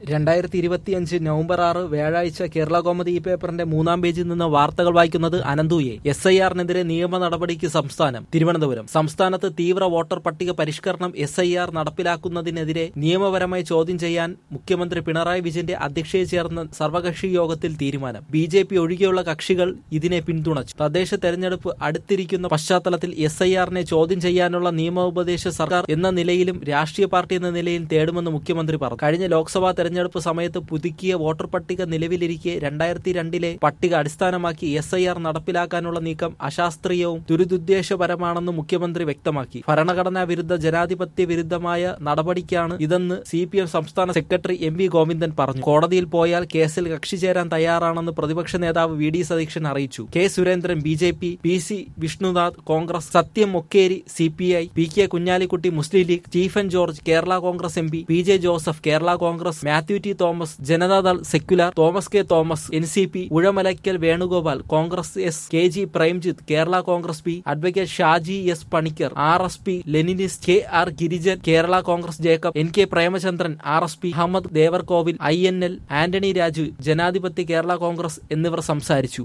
2025 November 6 വ്യാഴാഴ്ച കേരള കൗമുദി ഈ പേപ്പറിന്റെ 3-ാം പേജിൽ നിന്ന് വാർത്തകൾ വായിക്കുന്നത് അനന്തുയെ. SIR-നെതിരെ നിയമ നടപടിക്ക് സംസ്ഥാനം. തിരുവനന്തപുരം. സംസ്ഥാനത്ത് തീവ്ര വോട്ടർ പട്ടിക പരിഷ്കരണം SIR നടപ്പിലാക്കുന്നതിനെതിരെ നിയമപരമായി ചോദ്യം ചെയ്യാൻ മുഖ്യമന്ത്രി പിണറായി വിജയന്റെ അധ്യക്ഷതയിൽ ചേർന്ന സർവകക്ഷി യോഗത്തിൽ തീരുമാനം. BJP ഒഴികെയുള്ള കക്ഷികൾ ഇതിനെ പിന്തുണച്ചു. തദ്ദേശ തെരഞ്ഞെടുപ്പ് അടുത്തിരിക്കുന്ന പശ്ചാത്തലത്തിൽ SIR-നെ ചോദ്യം ചെയ്യാനുള്ള നിയമോപദേശ സർക്കാർ എന്ന നിലയിലും രാഷ്ട്രീയ പാർട്ടി എന്ന നിലയിൽ തേടുമെന്ന് മുഖ്യമന്ത്രി പറഞ്ഞു. കഴിഞ്ഞ ലോക്സഭാ തെരഞ്ഞെടുപ്പ് സമയത്ത് പുതുക്കിയ വോട്ടർ പട്ടിക നിലവിലിരിക്കെ 2002-ലെ പട്ടിക അടിസ്ഥാനമാക്കി SIR നടപ്പിലാക്കാനുള്ള നീക്കം അശാസ്ത്രീയവും ദുരുദ്ദേശപരമാണെന്ന് മുഖ്യമന്ത്രി വ്യക്തമാക്കി. ഭരണഘടനാ വിരുദ്ധ ജനാധിപത്യ വിരുദ്ധമായ നടപടിക്കാണ് ഇതെന്ന് CPM സംസ്ഥാന സെക്രട്ടറി MV ഗോവിന്ദൻ പറഞ്ഞു. കോടതിയിൽ പോയാൽ കേസിൽ കക്ഷി ചേരാൻ തയ്യാറാണെന്ന് പ്രതിപക്ഷ നേതാവ് VD സതീശൻ അറിയിച്ചു. K Surendran BJP, PC Vishnunath Congress, സത്യം മൊക്കേരി CPI, PK കുഞ്ഞാലിക്കുട്ടി മുസ്ലിം league, Stephen George Kerala Congress MP, PJ Joseph Kerala Congress, Mathew T Thomas Janata Dal secular, Thomas K Thomas NCP, Uzhamalakkal Venugopal Congress S, KG Premjith Kerala Congress P, advocate Shaji S Panicker RSP, Leninist KR Girijan Kerala Congress Jacob, NK Premachandran RSP, Ahmed Devarkovil INL, Antony Raju ജനാധിപത്യ കേരള കോൺഗ്രസ് എന്നിവർ സംസാരിച്ചു.